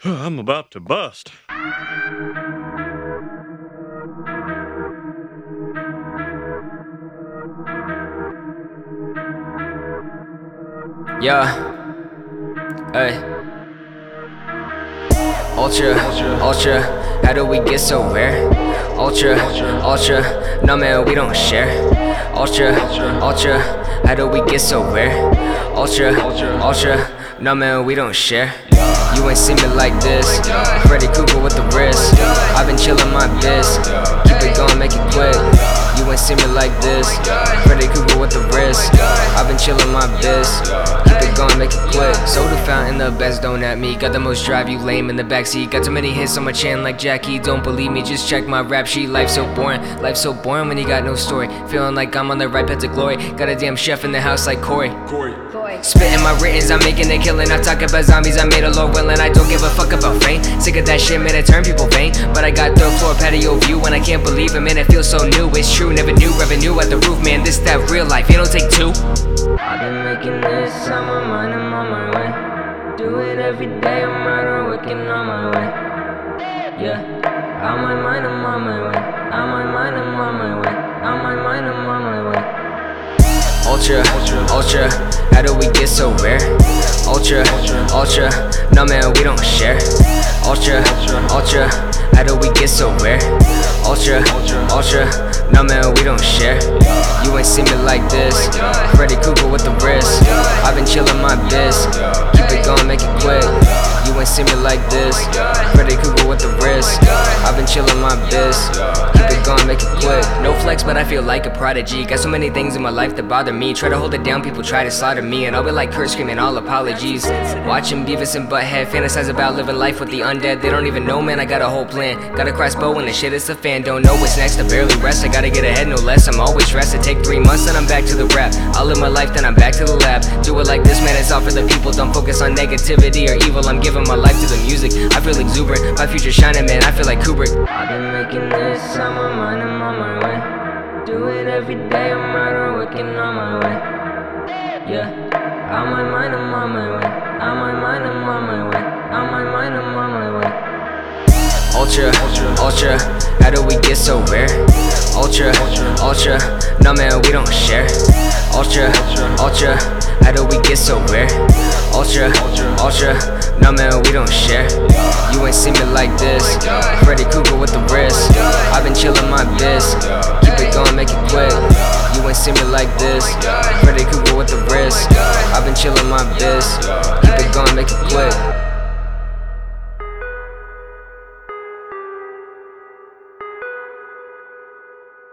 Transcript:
I'm about to bust. Yeah, hey, ultra, ultra, how do we get so rare? Ultra, ultra, no man, we don't share. Ultra, ultra, how do we get so rare? Ultra, ultra, no man, we don't share. You ain't seen me like this. Freddy Krueger with the wrist. I've been chillin' my biz. Keep it going, make it quick. You ain't seen me like this. Freddy Krueger with the wrist. I've been chillin' my biz. Keep it going, make it quick. Soda fountain, the best, don't at me. Got the most drive, you lame in the backseat. Got too many hits on my chin like Jackie. Don't believe me, just check my rap sheet. Life's so boring when you got no story. Feeling like I'm on the right path to glory. Got a damn chef in the house like Corey. Spitting my writtens, I'm making a killing. I talk about zombies, I made a Lord willing. I don't give a fuck about fame. Sick of that shit, man, it turn people vain. But I got third floor patio view, and I can't believe it, man, it feels so new. It's true, never knew revenue at the roof, man, this that real life, it don't take two. I've been making this on my mind, I'm on my way. Do it every day, I'm out on working on my way. Yeah, on my mind, I'm on my way. On my mind, I'm on my way. On my mind, I'm on my way. Ultra, ultra, how do we get so rare? Ultra, ultra, no man, we don't share. Ultra, ultra, how do we get so rare? Ultra, ultra, no man, we don't share. You ain't seen me like this. Freddy Krueger with the wrist. I've been chillin' my biz. Keep it going, make it quick. You ain't seen me like this. Freddy Krueger with the wrist. I've been chillin' my biz. Keep it going, make it quick. No flex, but I feel like a prodigy. Got so many things in my life that bother me. Try to hold it down, people try to slaughter me, and I'll be like Kurt screaming all apologies. Watching Beavis and Butthead fantasize about living life with the undead. They don't even know, man, I got a whole plan. Got a crossbow and the shit is a fan. Don't know what's next, I barely rest. I gotta get ahead, no less. I'm always stressed. It take 3 months, then I'm back to the rap. I'll live my life, then I'm back to the lab. Do it like this, man, it's all for the people. Don't focus on negativity or evil. I'm giving my life to the music. I feel exuberant, my future shining, man, I feel like Kubrick. I've been making this on my mind, I'm on my way. Do it every day, I'm out on working on my way. Yeah, on my mind, I'm on my way. On my mind, I'm on my way. On my mind, I'm on my way. Ultra, ultra, how do we get so rare? Ultra, ultra, no man, we don't share. Ultra, ultra, how do we get so rare? Ultra, ultra, no man, we don't share. You ain't seen me like this. Freddy Krueger with the wrist. I've been chillin' my biz. Keep it going, make it quick. You ain't seen me like this. Freddy Krueger with the wrist. I've been chillin' my biz. Keep it going, make it quick.